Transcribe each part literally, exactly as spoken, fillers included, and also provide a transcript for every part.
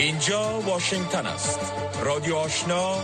اینجا واشنگتن است. رادیو آشنا،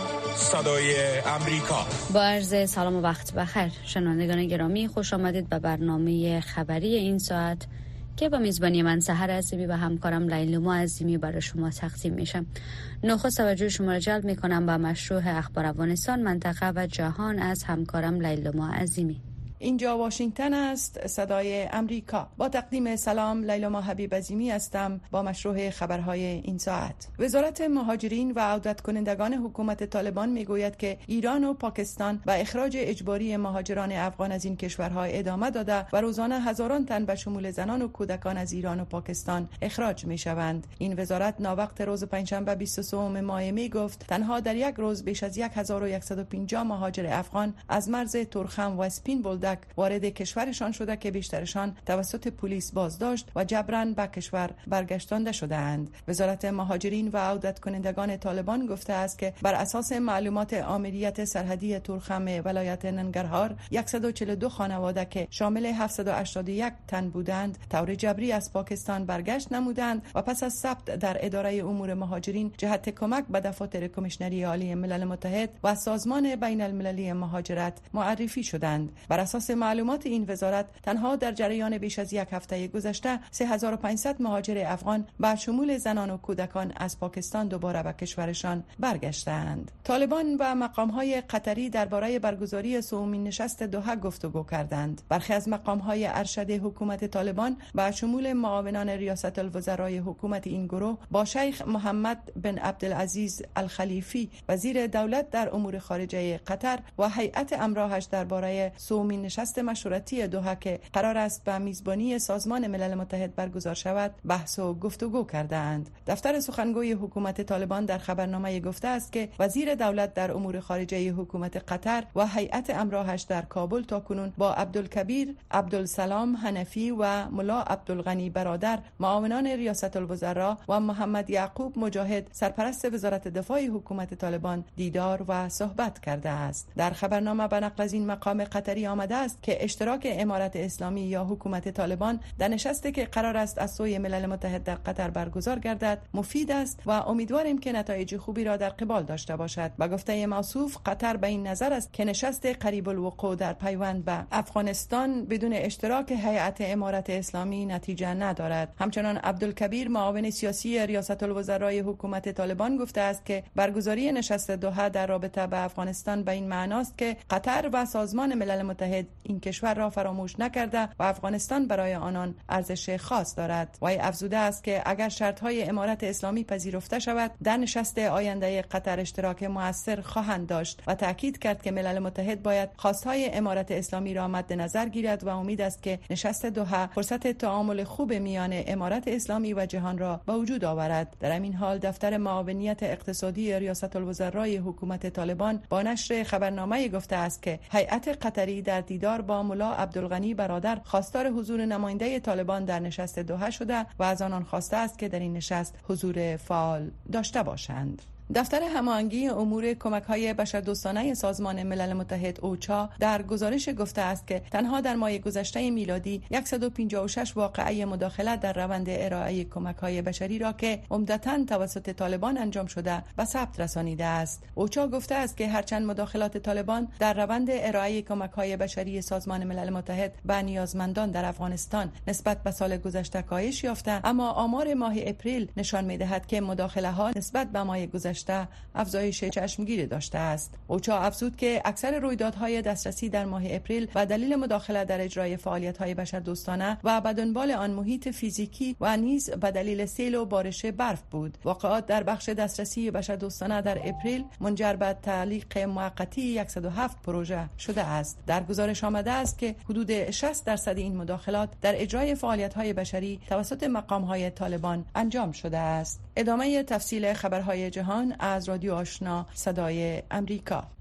صدای امریکا. با عرض سلام و وقت بخیر شنوندگان گرامی، خوش آمدید به برنامه خبری این ساعت که با میزبانی من سحر عزیمی و همکارم لیلا عزیمی برای شما تقدیم میشم. نخست توجه شما را جلب میکنم به مشروع اخبار افغانستان، منطقه و جهان از همکارم لیلا عزیمی. اینجا واشنگتن است، صدای امریکا. با تقدیم سلام، لیلا حبیب عظیمی هستم با مشروع خبرهای این ساعت. وزارت مهاجرین و عودت کنندگان حکومت طالبان میگوید که ایران و پاکستان به اخراج اجباری مهاجران افغان از این کشورها ادامه داده و روزانه هزاران تن به شمول زنان و کودکان از ایران و پاکستان اخراج میشوند. این وزارت ناوقت روز پنجشنبه بیست و سوم ماه می گفت تنها در یک روز بیش از هزار و صد و پنجاه مهاجر افغان از مرز تورخم و اسپین بولدک وارد کشورشان شده که بیشترشان توسط پلیس بازداشت و جبراً به کشور برگشتانده شده‌اند. وزارت مهاجرین و عودت کنندگان طالبان گفته است که بر اساس معلومات آمریت سرحدی تورخم ولایت ننگرهار صد و چهل و دو خانواده که شامل هفتصد و هشتاد و یک تن بودند طور جبری از پاکستان برگشت نمودند و پس از ثبت در اداره امور مهاجرین جهت کمک به دفاتر کمیشنری عالی ملل متحد و سازمان بین المللی مهاجرت معرفی شدند. بر اساس معلومات این وزارت تنها در جریان بیش از یک هفته گذشته سه هزار و پانصد مهاجر افغان با شمول زنان و کودکان از پاکستان دوباره به کشورشان برگشتند. طالبان و مقام‌های قطری درباره برگزاری سومین نشست دوحه گفتگو کردند. برخی از مقام‌های ارشد حکومت طالبان با شمول معاونان ریاست الوزرای حکومت این گروه با شیخ محمد بن عبدالعزیز الخلیفی وزیر دولت در امور خارجه قطر و هیئت امراهش درباره سومین نشست مشورتی دوحه که قرار است به میزبانی سازمان ملل متحد برگزار شود بحث و گفتگو کردند. دفتر سخنگوی حکومت طالبان در خبرنامه گفته است که وزیر دولت در امور خارجه حکومت قطر و هیئت امراهش در کابل تاکنون با عبدالکبیر عبدالسلام حنفی و ملا عبدالغنی برادر معاونان ریاست الوزراء و محمد یعقوب مجاهد سرپرست وزارت دفاع حکومت طالبان دیدار و صحبت کرده است. در خبرنامه به نقل از این مقام قطری آمده است که اشتراک امارت اسلامی یا حکومت طالبان در نشستی که قرار است از سوی ملل متحد در قطر برگزار گردد مفید است و امیدواریم که نتایج خوبی را در قبال داشته باشد. با گفته موصوف قطر به این نظر است که نشست قریب الوقوع در پیوند به افغانستان بدون اشتراک هیئت امارت اسلامی نتیجه ندارد. همچنان عبدالکبیر معاون سیاسی ریاست الوزرای حکومت طالبان گفته است که برگزاری نشست دوحه در رابطه با افغانستان به این معناست که قطر و سازمان ملل متحد این کشور را فراموش نکرده و افغانستان برای آنان ارزش خاص دارد. وی افزوده است که اگر شرط‌های امارت اسلامی پذیرفته شود در نشست آینده قطر اشتراک مؤثر خواهند داشت و تاکید کرد که ملل متحد باید خواستهای امارت اسلامی را مد نظر گیرد و امید است که نشست دوحه فرصت تعامل خوب میان امارت اسلامی و جهان را به وجود آورد. در همین حال دفتر معاونیت اقتصادی ریاست الوزرای حکومت طالبان با نشر خبرنامه گفته است که هیئت قطری در دیدار با ملا عبدالغنی برادر خواستار حضور نماینده طالبان در نشست دوحه شده و از آنان خواسته است که در این نشست حضور فعال داشته باشند. دفتر هماهنگی امور کمک‌های بشردوستانه سازمان ملل متحد اوچا در گزارش گفته است که تنها در ماه گذشته میلادی صد و پنجاه و شش واقعه مداخله در روند ارائه کمک‌های بشری را که عمدتاً توسط طالبان انجام شده به ثبت رسانیده است. اوچا گفته است که هرچند مداخلات طالبان در روند ارائه کمک‌های بشری سازمان ملل متحد به نیازمندان در افغانستان نسبت به سال گذشته کاهش یافته، اما آمار ماه اپریل نشان می‌دهد که مداخله‌ها نسبت به ماه گذشته افزایش چشمگیر داشته است. اوچا افزود که اکثر رویدادهای دسترسی در ماه اپریل و دلیل مداخله در اجرای فعالیت‌های بشردوستانه و به دنبال آن محیط فیزیکی و نیز به دلیل سیل و بارش برف بود. واقعات در بخش دسترسی بشردوستانه در اپریل منجر به تعلیق موقتی صد و هفت پروژه شده است. در گزارش آمده است که حدود شصت درصد این مداخلات در اجرای فعالیت‌های بشری توسط مقام‌های طالبان انجام شده است. ادامه تفصیل خبرهای جهان از رادیو آشنا صدای امریکا.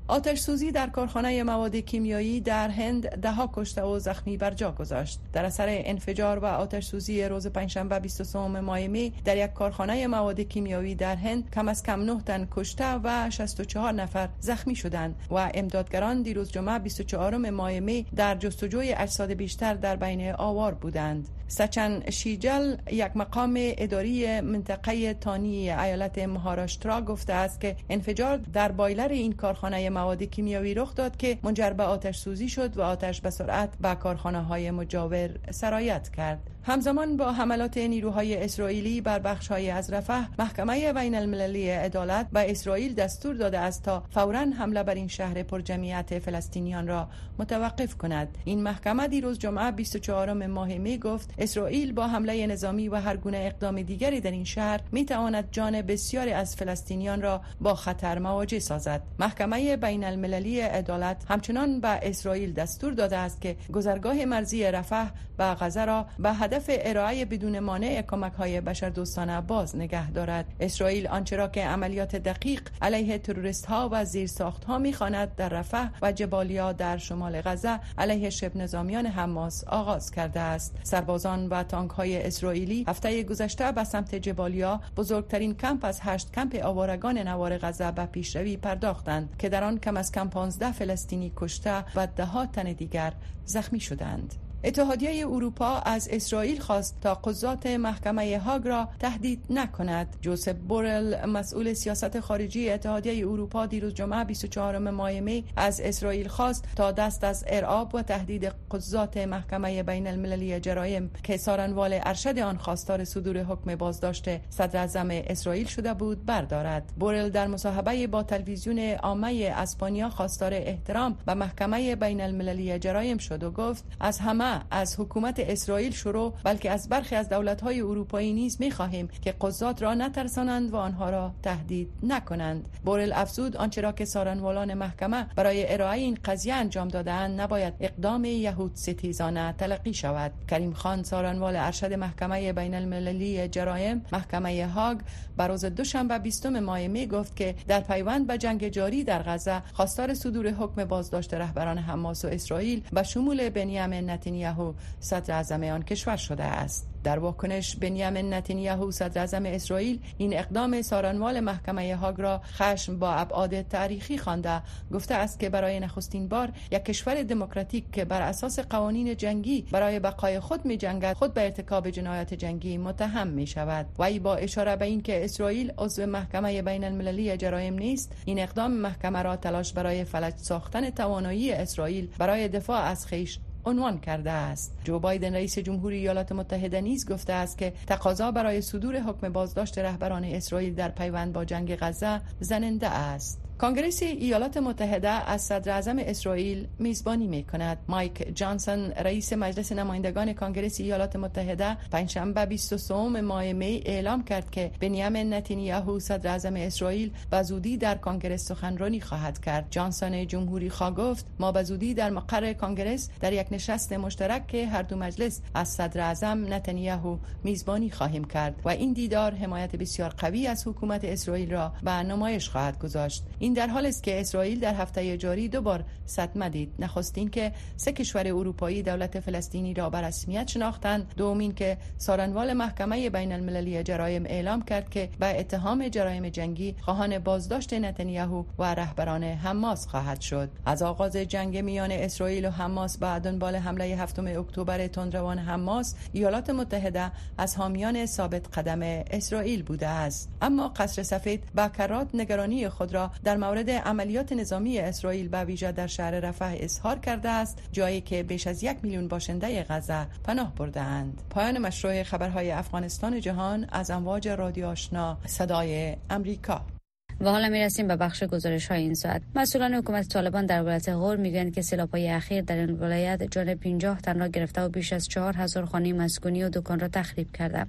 آتش سوزی در کارخانه مواد کیمیایی در هند ده ها کشته و زخمی بر جا گذاشت. در اثر انفجار و آتش سوزی روز پنجشنبه بیست و سوم ماه می در یک کارخانه مواد کیمیایی در هند کم از کم نه تن کشته و شصت و چهار نفر زخمی شدند و امدادگران دیروز جمعه بیست و چهارم ماه می در جستجوی اجساد بیشتر در بین آوار بودند. سچن شیجل، یک مقام اداری منطقه تانی ایالت مهاراشترا، گفته است که انفجار در بایلر این کارخانه مواد کیمیایی رخ داد که منجر به آتش سوزی شد و آتش به سرعت به کارخانه های مجاور سرایت کرد. همزمان با حملات نیروهای اسرائیلی بر بخش‌های از رفح، محکمه بین المللی عدالت به اسرائیل دستور داده است تا فوراً حمله بر این شهر پرجمعیت فلسطینیان را متوقف کند. این محکمه دیروز جمعه بیست و چهارم ماه می گفت اسرائیل با حمله نظامی و هر گونه اقدام دیگری در این شهر می تواند جان بسیاری از فلسطینیان را با خطر مواجه سازد. محکمه بین المللی عدالت همچنان به اسرائیل دستور داده است که گذرگاه مرزی رفح به غزه را به هدف ارائه بدون مانع کمک‌های بشردوستانه باز نگه دارد. اسرائیل آنچه را که عملیات دقیق علیه تروریست‌ها و زیرساخت‌ها می‌خواند در رفح و جبالیا در شمال غزه علیه شبه نظامیان حماس آغاز کرده است. سربازان و تانک‌های اسرائیلی هفته گذشته به سمت جبالیا، بزرگترین کمپ از هشت کمپ آوارگان نوار غزه، به پیشروی پرداختند که در آن کم از کم پانزده فلسطینی کشته و ده ها تن دیگر زخمی شدند. اتحادیه اروپا از اسرائیل خواست تا قضات محکمه هاگ را تهدید نکند. جوزپ بورل، مسئول سیاست خارجی اتحادیه اروپا، دیروز جمعه بیست و چهارم ماه می از اسرائیل خواست تا دست از ارعاب و تهدید قضات محکمه بین المللی جرایم که سارنوال ارشد آن خواستار صدور حکم بازداشت صدر اعظم اسرائیل شده بود بردارد. بورل در مصاحبه با تلویزیون عامه اسپانیا خواستار احترام به محکمه بین المللی جرایم شد و گفت از همه، از حکومت اسرائیل شروع بلکه از برخی از دولت‌های اروپایی نیز می‌خواهیم که قضات را نترسانند و آنها را تهدید نکنند. بورل افزود آنچه را که سارنوالان محکمه برای ارائه این قضیه انجام داده‌اند نباید اقدام یهود ستیزانه تلقی شود. کریم خان، سارنوال ارشد محکمه بین المللی جرایم محکمه هاگ، بر روز دوشنبه بیستم ماه می گفت که در پیوند به جنگ جاری در غزه خواستار صدور حکم بازداشت رهبران حماس و اسرائیل به شمول بنیامین نتانیاهو صدر اعظم آن کشور شده است. در واکنش، بنیامین نتانیاهو صدر اعظم اسرائیل این اقدام سارنوال محکمه هاگ را خشم با ابعاد تاریخی خوانده، گفته است که برای نخستین بار یک کشور دموکراتیک که بر اساس قوانین جنگی برای بقای خود می جنگد خود به ارتکاب جنایات جنگی متهم می شود. وی با اشاره به این که اسرائیل عضو محکمه بین المللی جرایم نیست، این اقدام محکمه را تلاش برای فلج ساختن توانایی اسرائیل برای دفاع از خویش عنوان کرده است. جو بایدن رئیس جمهوری ایالات متحده نیز گفته است که تقاضا برای صدور حکم بازداشت رهبران اسرائیل در پیوند با جنگ غزه زننده است. کنگره ایالات متحده از صدر اعظم اسرائیل میزبانی می کند. مایک جانسون، رئیس مجلس نمایندگان کنگره ایالات متحده، پنجشنبه بیست و سوم ماه می اعلام کرد که بنیامین نتانیاهو صدر اعظم اسرائیل به زودی در کنگره سخنرانی خواهد کرد. جانسون جمهوری خواه گفت ما به زودی در مقر کنگره در یک نشست مشترک که هر دو مجلس از صدر اعظم نتانیاهو میزبانی خواهیم کرد و این دیدار حمایت بسیار قوی از حکومت اسرائیل را به نمایش خواهد گذاشت. این در حالی است که اسرائیل در هفته جاری دو بار صدمه دید. نخستین که سه کشور اروپایی دولت فلسطینی را به رسمیت شناختند، دومین که سارنوال محکمه بین المللی جرایم اعلام کرد که به اتهام جرایم جنگی خواهان بازداشت نتانیاهو و رهبران حماس خواهد شد. از آغاز جنگ میان اسرائیل و حماس به دنبال حمله هفتم اکتبر تندروان حماس، ایالات متحده از حامیان ثابت قدم اسرائیل بوده است. اما قصر سفید با کرات نگرانی خود را در مورد عملیات نظامی اسرائیل به ویژه در شهر رفح اظهار کرده است، جایی که بیش از یک میلیون باشنده غزه پناه برده‌اند. پایان مشروع خبرهای افغانستان جهان از امواج رادیو آشنا صدای امریکا. و حالا میرسیم به بخش گزارش های این ساعت. مسئولان حکومت طالبان در ولایت غور میگن که سیلاب‌های اخیر در این ولایت جان پنجاه تن را گرفته و بیش از چهار هزار خانه مسکونی و دکان را تخریب کرده.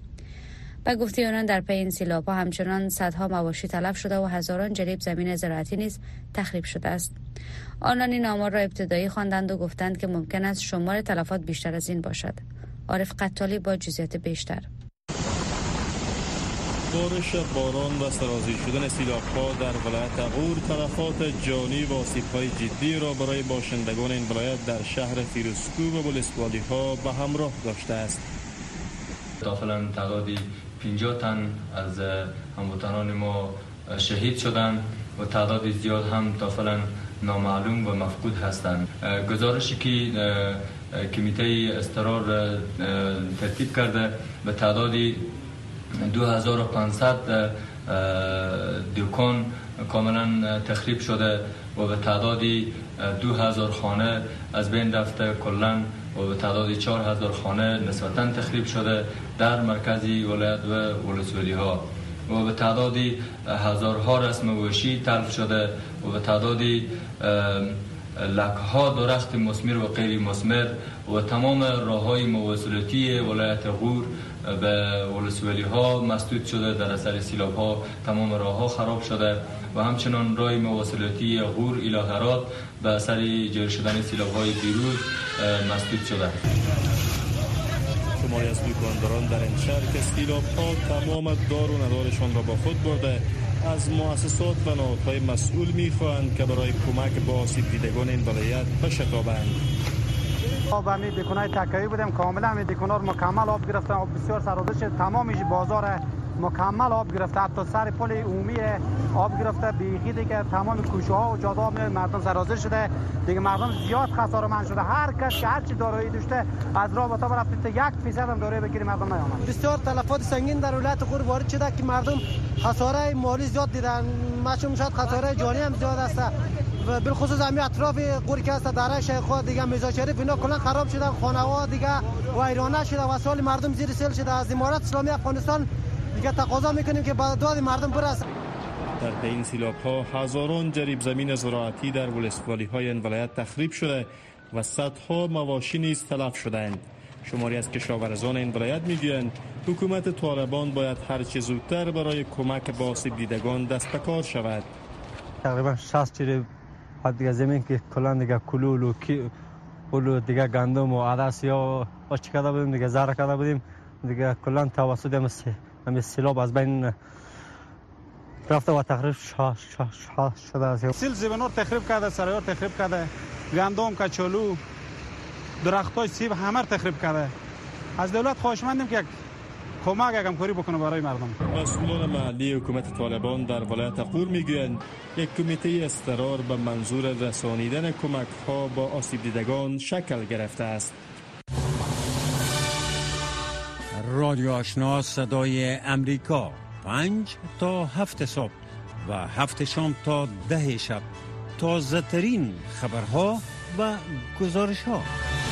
به گفته آنان در پی این سیلاب‌ها همچنان صدها مواشی تلف شده و هزاران جریب زمین زراعتی نیز تخریب شده است. آنان این آمار را ابتدایی خواندند و گفتند که ممکن است شمار تلفات بیشتر از این باشد. عارف قطالی با جزئیات بیشتر. بارش باران و سرازیر شدن سیلاب‌ها در ولایت غور تلفات جانی و آسیب‌های جدی را برای باشندگان این ولایت در شهر فیروزکوه و ولسوالی‌ها به همراه داشته است. داخلا تعدادی پنجاه تن از هموطنان ما شهید شدند و تعداد زیاد هم داخلا نامعلوم و مفقود هستند. گزارشی که کمیته اضطرار ترتیب کرده به تعدادی دو هزار و پانصد دکان کاملا تخریب شده و به تعدادی دو هزار خانه از بین رفته کلاً و به تعدادی چهار هزار خانه نسبتاً تخریب شده در مرکزی ولایت و ولسوالی ها و به تعدادی هزارها رسم وحشی تلف شده و به تعدادی لکها درخت مثمر و غیر مثمر و تمام راههای مواصلاتی ولایت غور به ولسوالی ها مسدود شده. در اثر سیلاب ها تمام راه ها خراب شده و همچنان راه مواصلاتی غور الی هرات به اثر جاری شدن سیلاب های دیروز مسدود شده. شماری از دکانداران در این شهر که سیلاب ها تمام دار و ندارشان را با خود برده از مؤسسات و نهادهای مسئول می‌خواهند که برای کمک به آسیب دیدگان این ولایت بشتابند. ما به همین دکان‌های تکه‌ای بودیم، کاملا همین دکان‌ها رو مکمل آب گرفتن، آب بسیار سرازیر شد، تمامش بازار مکمل آب گرفته، حتی سر پل عمومی آب گرفته، بیخی دیگه تمام کوچه‌ها و جاده‌ها مردم سرازیر شده، دیگه مردم زیاد خساره‌مند شده. هر کس که هر چی دارایی داشته از راه بتا برفته، یک فیصد هم دارایی بگیری مردم نیامد. بسیار تلفات سنگین در ولایت غور وارد شده که مردم خساره مالی زیاد دیدن، ماشون شاید خساره جانی هم زیاد است و بالخصوص همین اطراف غور که است دره شیخ دیگه میرزا شریف اینا کلا خراب شدن، خانه‌ها دیگه ویرانه شده و سال مردم زیر سیل شده. از امارات اسلامی افغانستان دیگه تقاضا میکنیم که با داد مردم برسه. در پی این سیلاب ها هزاران جریب زمین زراعتی در ولسوالی های این ولایت تخریب شده و صدها مواشی نیز تلف شدند. شماری از کشاورزان این ولایت میگویند حکومت طالبان باید هر چه زودتر برای کمک به آسیب دیدگان دست به کار شود. تقریبا شصت جریب دیگه زمین که کلا دیگه کلول و کی و دیگه گندم و عدس یا آچ کرده بودیم، دیگه زرع کرده بودیم، دیگه کلا توسط همین سیلاب از بین رفته و تخریب شده است. سیل زیبنور تخریب کرده، سرایار تخریب کرده، گندم، کچالو، درختای سیب همه تخریب کرده. از دولت خواهشمندیم که کمک یکم کاری بکنه برای مردم. مسئولان محلی حکومت طالبان در ولایت غور میگویند یک کمیته اضطرار به منظور رسانیدن کمک ها با آسیب دیدگان شکل گرفته است. رادیو آشنا صدای امریکا، پنج تا هفت صبح و هفت شام تا ده شب، تازه ترین خبرها و گزارش ها.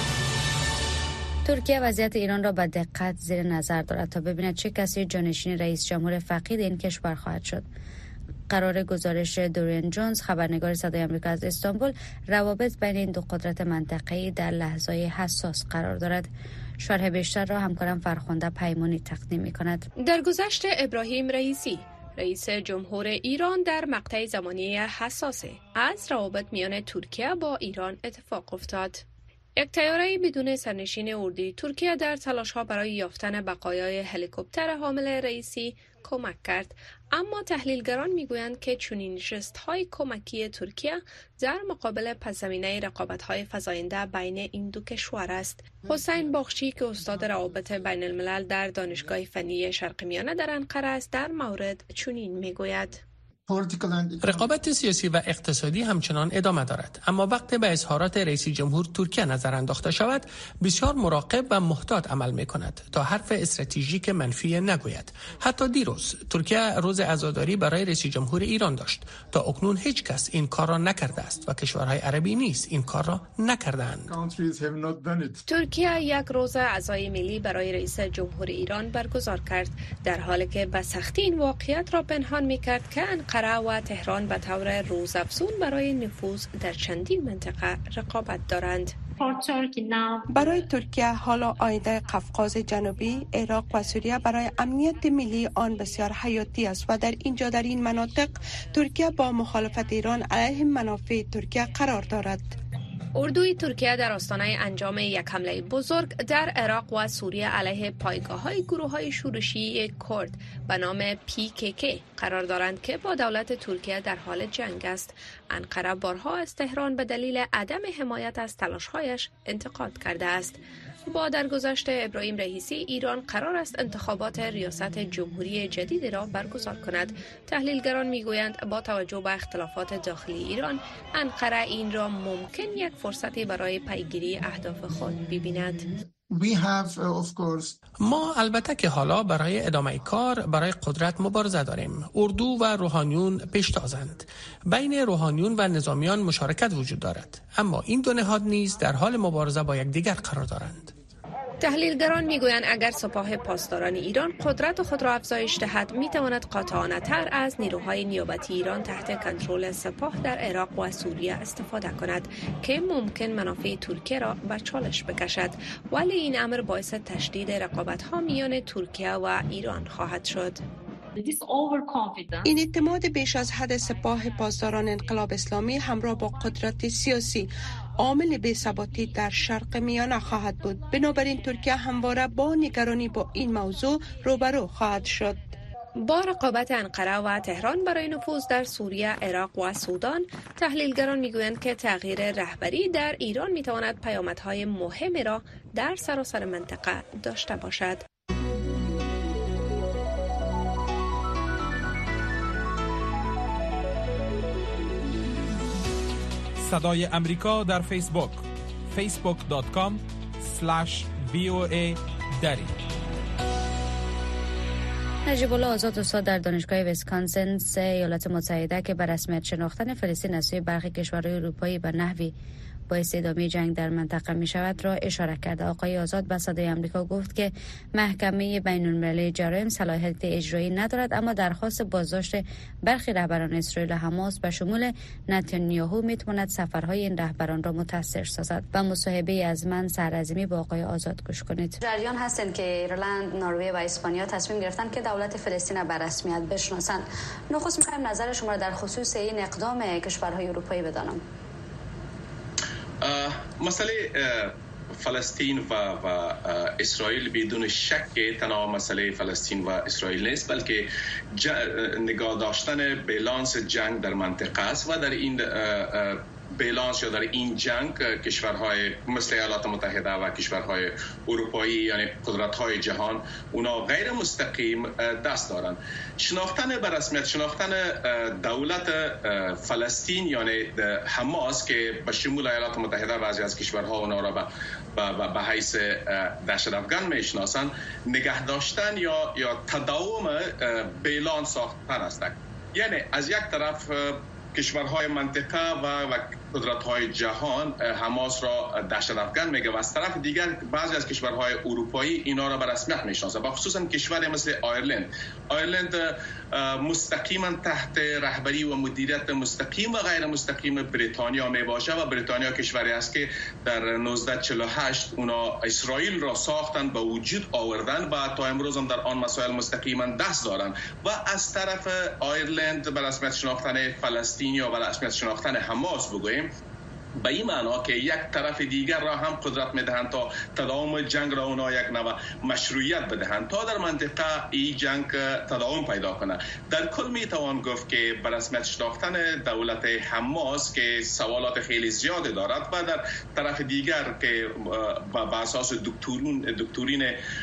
ترکیه وضعیت ایران را به دقت زیر نظر دارد تا ببیند چه کسی جانشین رئیس جمهور فقید این کشور خواهد شد. قرار گزارش دوریان جونز، خبرنگار صدای آمریکا از استانبول، روابط بین این دو قدرت منطقه‌ای در لحظه‌های حساس قرار دارد. شرح بیشتر را همکارم فرخنده پیمانی تقدیم می‌کند. در گذشت ابراهیم رئیسی، رئیس جمهور ایران، در مقطع زمانی حساسی از روابط میان ترکیه با ایران اتفاق افتاد. یک طیاره بدون سرنشین اردوی ترکیه در تلاش‌ها برای یافتن بقایای هلیکوپتر حامل رئیسی کمک کرد، اما تحلیلگران میگویند که چنین ژست‌های کمکی ترکیه در مقابل پس‌زمینه رقابت‌های فزاینده بین این دو کشور است. حسین باخچی که استاد روابط بین الملل در دانشگاه فنی شرق میانه در انقره است، در مورد چنین میگوید: رقابت سیاسی و اقتصادی همچنان ادامه دارد، اما وقتی به اظهارات رئیس جمهور ترکیه نظر انداخته شود بسیار مراقب و محتاط عمل می کند تا حرف استراتژیک منفی نگوید. حتی دیروز ترکیه روز عزاداری برای رئیس جمهور ایران داشت. تا اکنون هیچ کس این کار را نکرده است و کشورهای عربی نیز این کار را نکردند. ترکیه یک روز عزای ملی برای رئیس جمهور ایران برگزار کرد، در حالی که به سختی این واقعیت را پنهان می کرد که انقره و تهران به طور روزافزون برای نفوذ در چندین منطقه رقابت دارند. برای ترکیه حالا آینده قفقاز جنوبی، عراق و سوریه برای امنیت ملی آن بسیار حیاتی است و در اینجا در این مناطق ترکیه با مخالفت ایران علیه منافع ترکیه قرار دارد. اردوی ترکیه در آستانه انجام یک حمله بزرگ در عراق و سوریه علیه پایگاه‌های گروه‌های شورشی کرد به نام پی کی کی قرار دارند که با دولت ترکیه در حال جنگ است. انقره بارها از تهران به دلیل عدم حمایت از تلاش‌هایش انتقاد کرده است. با درگذشت ابراهیم رئیسی، ایران قرار است انتخابات ریاست جمهوری جدید را برگزار کند. تحلیلگران میگویند با توجه به اختلافات داخلی ایران، انقره این را ممکن یک فرصتی برای پیگیری اهداف خود ببیند. We have, uh, of course. ما البته که حالا برای ادامه کار برای قدرت مبارزه داریم. اردو و روحانیون پیشتازند. بین روحانیون و نظامیان مشارکت وجود دارد، اما این دو نهاد نیز در حال مبارزه با یکدیگر قرار دارند. تحلیلگران میگویند اگر سپاه پاسداران ایران قدرت خود را افزایش دهد، میتواند قاطعانه تر از نیروهای نیابتی ایران تحت کنترل سپاه در عراق و سوریه استفاده کند که ممکن منافع ترکیه را به چالش بکشد، ولی این امر باعث تشدید رقابت‌ها میان ترکیه و ایران خواهد شد. این اعتماد بیش از حد سپاه پاسداران انقلاب اسلامی همراه با قدرت سیاسی عامل بی‌ثباتی در شرق میانه خواهد بود. بنابراین ترکیه همواره با نگرانی با این موضوع روبرو خواهد شد. با رقابت انقره و تهران برای نفوذ در سوریه، عراق و سودان، تحلیلگران میگویند که تغییر رهبری در ایران میتواند پیامدهای مهمی را در سراسر منطقه داشته باشد. صدای امریکا در فیسبوک فیسبوک دات کام اسلش وی او ای دری. نجیب الله آزاد استاد در دانشگاه ویسکانسین سه ایالات متحده که به رسمیت شناختن فلسطین از سوی برخی کشورهای اروپایی به نحوی باعث ادامه جنگ در منطقه می شود را اشاره کرده. آقای آزاد به صدای آمریکا گفت که محکمه بین المللی جرایم صلاحیت اجرایی ندارد، اما درخواست بازداشت برخی رهبران اسرائیل و حماس به شمول نتانیاهو می تواند سفرهای این رهبران را متاثر سازد. و مصاحبه از من سرعظیمی با آقای آزاد گوش کنید. جریان هستند که ایرلند، نروژ و اسپانیا تصمیم گرفتن که دولت فلسطین را به رسمیت بشناسند. نخست می‌خوایم نظر شما را در خصوص این اقدام کشورهای اروپایی بدانم. مسئله فلسطین و, و اسرائیل بدون شک تنها مسئله فلسطین و اسرائیل نیست، بلکه نگاه داشتن بالانس جنگ در منطقه است و در این بالانس یا در این جنگ کشورهای مثل ایالات متحده و کشورهای اروپایی یعنی قدرت‌های جهان اونا غیر مستقیم دست دارن. شناختن به رسمیت شناختن دولت فلسطین یعنی حماس که به شمول ایالات متحده بعضی از کشورها اونا را به به حیث دهشت‌افکن میشناسن، نگه داشتن یا یا تداوم بالانس ساختن است. یعنی از یک طرف کشورهای منطقه و, و قدرت‌های جهان حماس را دهشت‌افکن میگه و از طرف دیگر بعضی از کشورهای اروپایی اینا را به رسمیت میشناسه و خصوصا کشوری مثل آیرلند. آیرلند مستقیما تحت رهبری و مدیریت مستقیم و غیر مستقیم بریتانیا می باشه و بریتانیا کشوری است که در نوزده چهل و هشت اونا اسرائیل را ساختن به وجود آوردن و تا امروز هم در آن مسائل مستقیما دست دارن و از طرف آیرلند به رسمیت شناختن فلسطین یا به رسمیت شناختن حماس بگوییم به این معنا که یک طرف دیگر را هم قدرت میدهند تا تداوم جنگ را اونا یک نوع مشروعیت بدهند تا در منطقه این جنگ تداوم پیدا کنه. در کل میتوان گفت که به رسمیت شناختن دولت حماس که سوالات خیلی زیاده دارد و در طرف دیگر که به اساس دکترین دکترین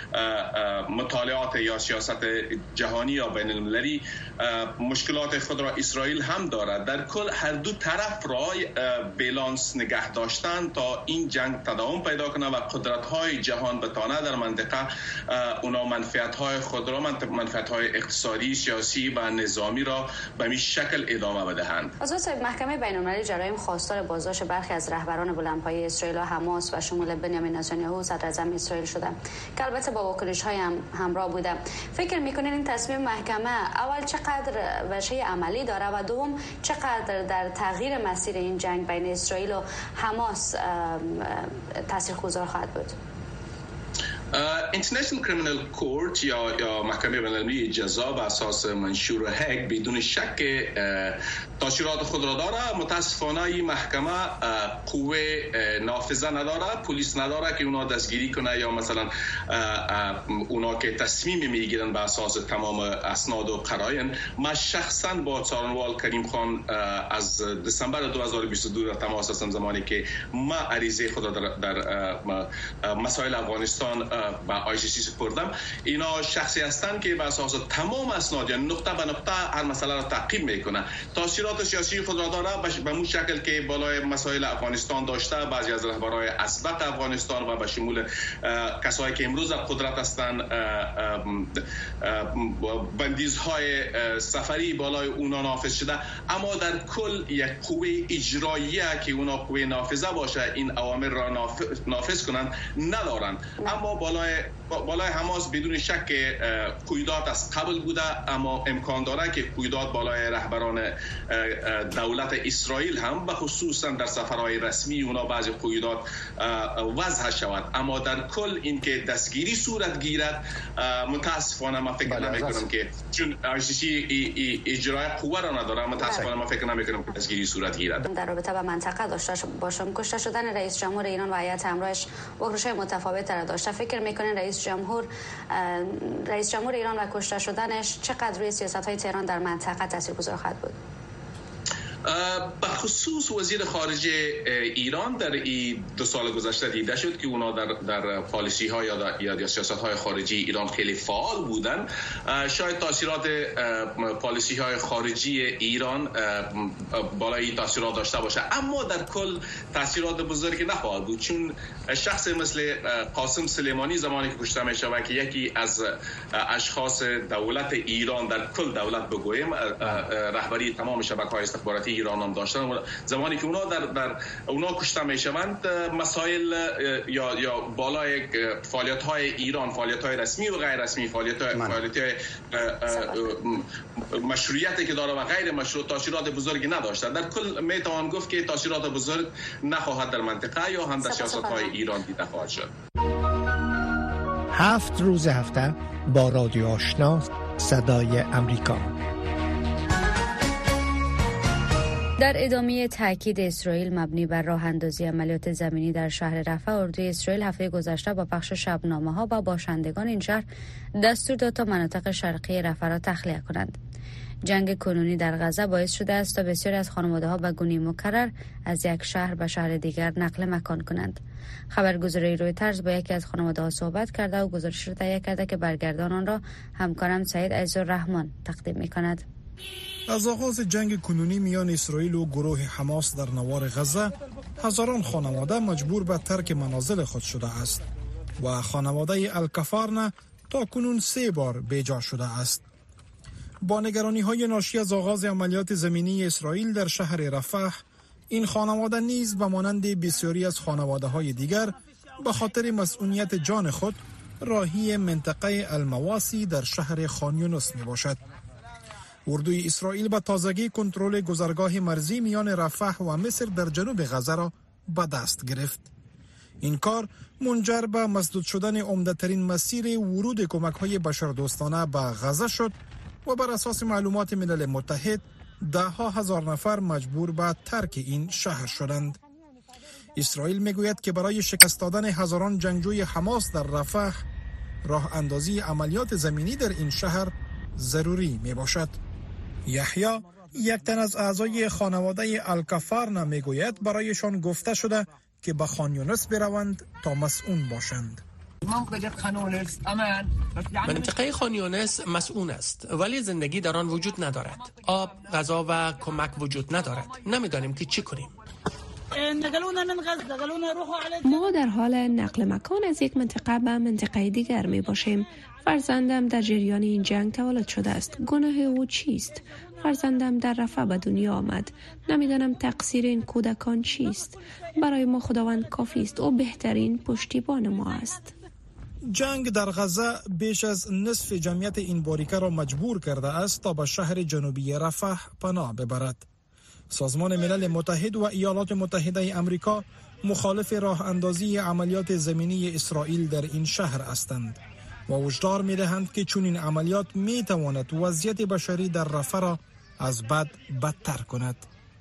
مطالعات یا سیاست جهانی یا بین المللی مشکلات خود را اسرائیل هم دارد. در کل هر دو طرف را بالانس نگه داشتن تا این جنگ تداوم پیدا کنه و قدرت‌های جهان بتانه در منطقه اونا منفعت‌های خود را منفعت‌های اقتصادی، سیاسی و نظامی را به این شکل ادامه بدهند. آزاد صاحب، محکمه بین‌المللی جرایم خواستار بازداشت برخی از رهبران بلندپایه اسرائیل و حماس و شمول بنیامین نتانیاهو صدراعظم اسرائیل شده که البته با واکنش‌های هم همراه بوده. فکر می‌کنید این تصمیم محکمه اول چقدر وجه عملی داره و دوم چقدر در تغییر مسیر این جنگ بین اسرائیل و حماس تاثیرگذار خواهد بود؟ اینترنشنال کریمینال کورت یا یا محکمه بین‌المللی جزا بر اساس منشور هگ بدون شک تاثیرات خود را داره. متاسفانه این محکمه قوه نافذه نداره، پلیس نداره که اونا دستگیری کنه یا مثلا اونا که تصمیم میگیرن بر اساس تمام اسناد و قرائن. من شخصا با څارنوال کریم خان از دسامبر دو هزار و بیست و دو در تماس هستم، زمانی که ما عریضه خود در, در مسائل افغانستان با آی سی سی سپردم. اینا شخصی هستند که بر اساس تمام اسناد یعنی نقطه به نقطه هر مسئله را تعقیب میکنه. تاثیرات سیاسی خود را داره به اون شکل که بالای مسائل افغانستان داشته، بعضی از رهبران اسبق افغانستان و به شمول کسایی که امروز در قدرت هستند بندیزهای سفری بالای اونا نافذ شده. اما در کل یک قوه اجراییه که اونا قوه نافذه باشه این اوامر را نافذ کنند ندارند. اما بالای بالای حماس بدون شک قیودات از قبل بوده، اما امکان داره که قیودات بالای رهبران دولت اسرائیل هم به خصوصا در سفرهای رسمی اونا بعضی قیودات وضع شود. اما در کل این که دستگیری صورت گیرد متاسفانه من فکر نمی کنم که چون آی سی سی اجرای قوه را نداره، متاسفانه من فکر نمی کنم که دستگیری صورت گیرد. در رابطه با منطقه داشته باشم کشته شدن رئیس جمهور ایران و هیئت همراهش واکنش‌های متفاوت را داشته. فکر میکنین رئیس جمهور رئیس جمهور ایران و کشته شدنش چقدر روی سیاست‌های تهران در منطقه تاثیرگذار خواهد بود؟ به خصوص وزیر خارجه ایران در این دو سال گذشته دیده شد که اونا در در پالیسی ها یا یا سیاست های خارجی ایران خیلی فعال بودن. شاید تاثیرات پالیسی های خارجی ایران بالای تاثیرات داشته باشه، اما در کل تاثیرات بزرگی نخواهد بود، چون شخص مثل قاسم سلیمانی زمانی که کشته میشه و که یکی از اشخاص دولت ایران در کل دولت بگویم رهبری تمام شبکه‌های استخباراتی ایران هم داشتن، زمانی که اونا در در اونا کشته میشوند مسائل یا یا بالای فعالیت‌های ایران، فعالیت‌های رسمی و غیر رسمی، فعالیت‌های فعالیت‌های مشروعیتی که داره و غیر مشروع تاثیرات بزرگی نداشته. در کل میتوان گفت که تاثیرات بزرگ نخواهد در منطقه یا هم در سیاست‌های ایران دیده خواهد شد. هفت روز هفته با رادیو آشنا صدای امریکا. در ادامه تاکید اسرائیل مبنی بر راه اندازی عملیات زمینی در شهر رفح، اردوی اسرائیل هفته گذشته با پخش شبنامه‌ها با باشندگان این شهر دستور داد تا مناطق شرقی رفح را تخلیه کنند. جنگ کنونی در غزه باعث شده است تا بسیاری از خانواده‌ها به گونه مکرر از یک شهر به شهر دیگر نقل مکان کنند. خبرگزاری رویترز با یکی از خانواده‌ها صحبت کرده و گزارش را تهیه کرده که برگردان آن را همکارم سعید عزیزالرحمن تقدیم می‌کند. از آغاز جنگ کنونی میان اسرائیل و گروه حماس در نوار غزه، هزاران خانواده مجبور به ترک منازل خود شده است و خانواده الکفارنه تا کنون سه بار بیجا شده است. با نگرانی‌های ناشی از آغاز عملیات زمینی اسرائیل در شهر رفح، این خانواده نیز به مانند بسیاری از خانواده‌های دیگر به خاطر مسئولیت جان خود راهی منطقه المواسی در شهر خان یونس میباشد. اردوی اسرائیل به تازگی کنترل گذرگاه مرزی میان رفح و مصر در جنوب غزه را به دست گرفت. این کار منجر به مسدود شدن عمده‌ترین مسیر ورود کمک‌های بشردوستانه به غزه شد و بر اساس معلومات ملل متحد ده ها هزار نفر مجبور به ترک این شهر شدند. اسرائیل میگوید که برای شکست دادن هزاران جنگجوی حماس در رفح، راه اندازی عملیات زمینی در این شهر ضروری می باشد. یحیی، یک تن از اعضای خانواده الکفارنه میگوید برایشان گفته شده که به خان یونس بروند تا مسئول باشند. منطقه خان یونس مسئول است، ولی زندگی در آن وجود ندارد. آب، غذا و کمک وجود ندارد. نمیدانیم که چی کنیم. ما در حال نقل مکان از یک منطقه به منطقه دیگر می باشیم. فرزندم در جریان این جنگ تولد شده است. گناه او چیست؟ فرزندم در رفح به دنیا آمد. نمیدانم تقصیر این کودکان چیست. برای ما خداوند کافی است. او بهترین پشتیبان ما است. جنگ در غزه بیش از نصف جمعیت این باریکه را مجبور کرده است تا به شهر جنوبی رفح پناه ببرد. سازمان ملل متحد و ایالات متحده امریکا مخالف راه اندازی عملیات زمینی اسرائیل در این شهر هستند و هشدار می دهند که چون این عملیات می تواند وضعیت بشری در رفح را از بد بدتر کند.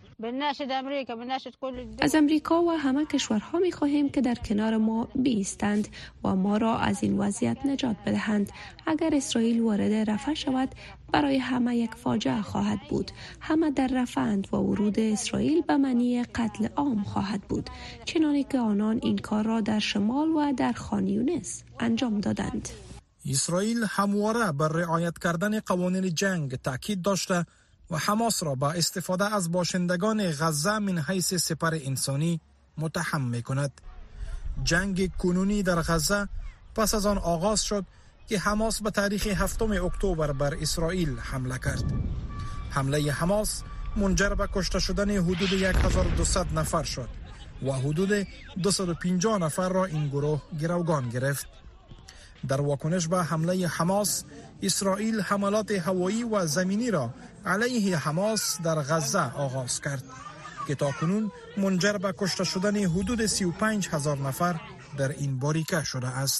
از امریکا و همه کشورها می خواهیم که در کنار ما بایستند و ما را از این وضعیت نجات بدهند. اگر اسرائیل وارد رفح شود برای همه یک فاجعه خواهد بود. همه در رفح‌اند و ورود اسرائیل به معنی قتل عام خواهد بود، چنانکه که آنان این کار را در شمال و در خان یونس انجام دادند. اسرائیل همواره بر رعایت کردن قوانین جنگ تاکید داشته و حماس را با استفاده از باشندگان غزه من حیث سپر انسانی متهم می کند. جنگ کنونی در غزه پس از آن آغاز شد که حماس به تاریخ هفتم اکتبر بر اسرائیل حمله کرد. حمله حماس منجر به کشته شدن حدود هزار و دویست نفر شد و حدود دویست و پنجاه نفر را این گروه گروگان گرفت. در واکنش به حمله حماس، اسرائیل حملات هوایی و زمینی را علیه حماس در غزه آغاز کرد که تاکنون منجر به کشته شدن حدود سی و پنج هزار نفر در این باریکه شده است.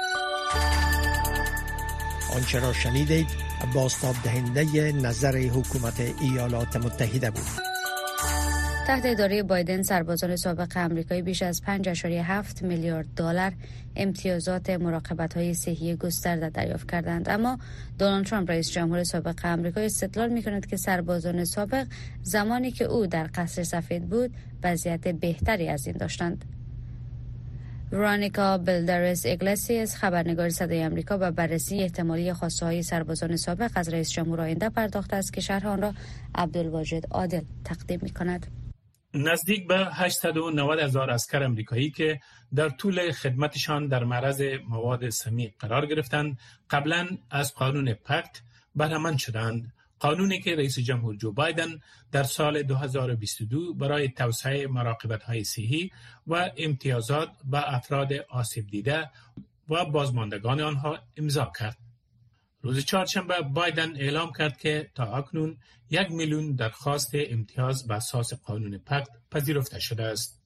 آنچه را شنیدید بازتاب دهنده نظر حکومت ایالات متحده بود. تحت اداره بایدن سربازان سابق آمریکایی بیش از پنج ممیز هفت میلیارد دلار امتیازات مراقبت‌های صحی گسترده دریافت کردند، اما دونالد ترامپ رئیس جمهور سابق آمریکا استدلال می‌کند که سربازان سابق زمانی که او در قصر سفید بود وضعیت بهتری از این داشتند. ورونیکا بلدرس اگلسیس، خبرنگار صدای آمریکا، به بررسی احتمالی خواسته‌های سربازان سابق از رئیس جمهور آینده پرداخته است که شرح آن را عبدالواجد عادل تقدیم می‌کند. نزدیک به هشتصد و نود هزار عسکر امریکایی که در طول خدمتشان در معرض مواد سمی قرار گرفتند قبلا از قانون پکت بهره‌مند شدند، قانونی که رئیس جمهور جو بایدن در سال دو هزار و بیست و دو برای توسعه مراقبت‌های صحی و امتیازات به افراد آسیب دیده و بازماندگان آنها امضا کرد. روز چهارشنبه بایدن اعلام کرد که تا اکنون یک میلیون درخواست امتیاز بر اساس قانون پکت پذیرفته شده است.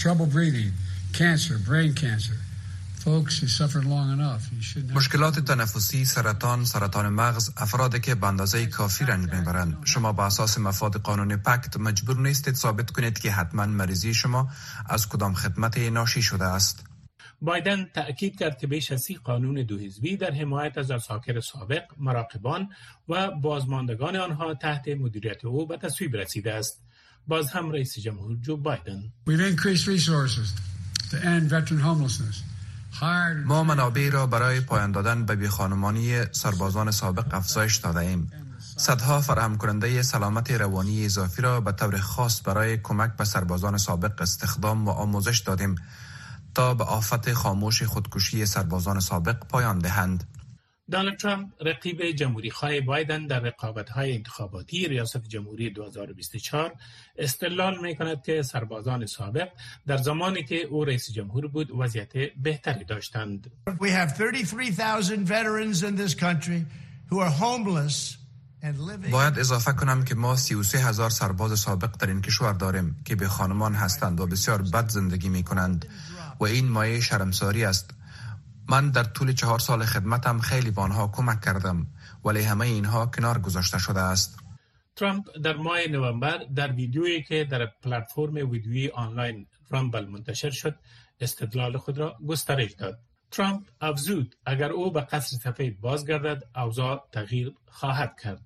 مشکلات تنفسی، سرطان، سرطان مغز، افرادی که به اندازه کافی رنج میبرند. شما با اساس مفاد قانون پکت مجبور نیستید ثابت کنید که حتما مریضی شما از کدام خدمت ناشی شده است. بایدن تأکید کرد که بیش از سی قانون دو حزبی در حمایت از عساکر سابق، مراقبان و بازماندگان آنها تحت مدیریت او به تصویب رسیده است. باز هم رئیس جمهور جو بایدن: ما منابع را برای پایان دادن به بیخانمانی سربازان سابق افزایش داده ایم. صدها فراهم کننده سلامت روانی اضافی را به طور خاص برای کمک به سربازان سابق استخدام و آموزش دادیم تا به آفت خاموش خودکشی سربازان سابق پایان دهند. دونالد ترامپ رقیب جمهوری‌خواه بایدن در رقابت‌های انتخاباتی ریاست جمهوری دو هزار و بیست و چهار استدلال می‌کند که سربازان سابق در زمانی که او رئیس جمهور بود وضعیت بهتری داشتند. We have thirty-three thousand veterans in this country who are homeless. باید اضافه کنم که ما سی و سه هزار سرباز سابق در این کشور داریم که به خانمان هستند و بسیار بد زندگی می کنند و این مایه شرمساری است. من در طول چهار سال خدمتم خیلی به آنها کمک کردم ولی همه اینها کنار گذاشته شده است. ترامپ در ماه نوامبر در ویدیویی که در پلتفرم ویدیویی آنلاین رامبل منتشر شد استدلال خود را گسترش داد. ترامپ افزود اگر او به قصر سفید بازگردد اوضاع تغییر خواهد کرد.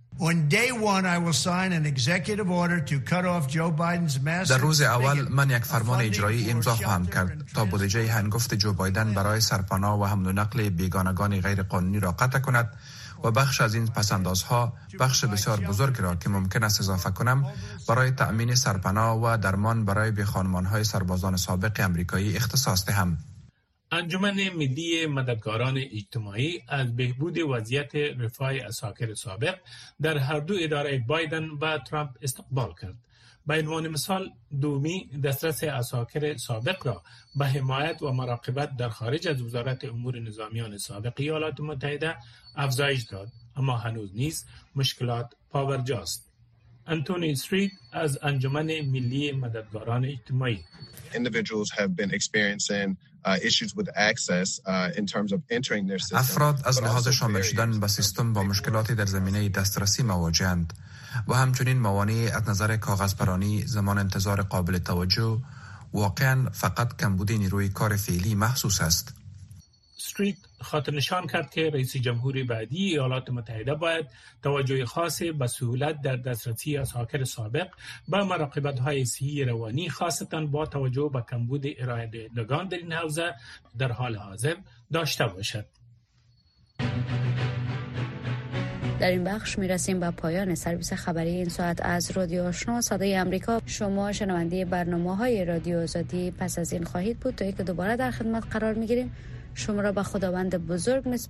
در روز اول من یک فرمان اجرایی امضا خواهم کرد تا بودجه هنگفت جو بایدن برای سرپناه و حمل و نقل بیگانگان غیر قانونی را قطع کند و بخش از این پسندازها بخش بسیار بزرگ را که ممکن است اضافه کنم برای تأمین سرپناه و درمان برای بیخانمان‌های سربازان سابق امریکایی اختصاص دهم. انجمن ملی مددکاران اجتماعی از بهبود وضعیت رفاه عساکر سابق در هر دو اداره بایدن و ترامپ استقبال کرد. به عنوان مثال دومی دسترس عساکر سابق را به حمایت و مراقبت در خارج از وزارت امور نظامیان سابق ایالات متحده افزایش داد، اما هنوز نیز مشکلات پاورجاست. انتونی استریت از انجمن ملی مددگاران اجتماعی. Individuals have been experiencing uh, issues with access uh, in terms of entering their system. افراد از لحاظ شامل شدن به سیستم با مشکلاتی در زمینه دسترسی مواجهند و همچنین موانع از نظر کاغذپرانی، زمان انتظار قابل توجه، واقعا فقط کمبود نیروی کار فعلی محسوس است. استریت خاطر نشان کرد که رئیس جمهور بعدی ایالات متحده باید توجه خاص به سهولت در دسترسی اساکر سابق به مراقبت‌های صحی روانی، خاصتاً با توجه به کمبود ارائه دهندگان در این حوزه در حال حاضر داشته باشد. در این بخش میرسیم به پایان سرویس خبری این ساعت از رادیو آشنا صدای امریکا. شما شنونده برنامه‌های رادیو آزادی پس از این خواهید بود. تا اینکه دوباره در خدمت قرار میگیریم، شما را به خداوند بزرگ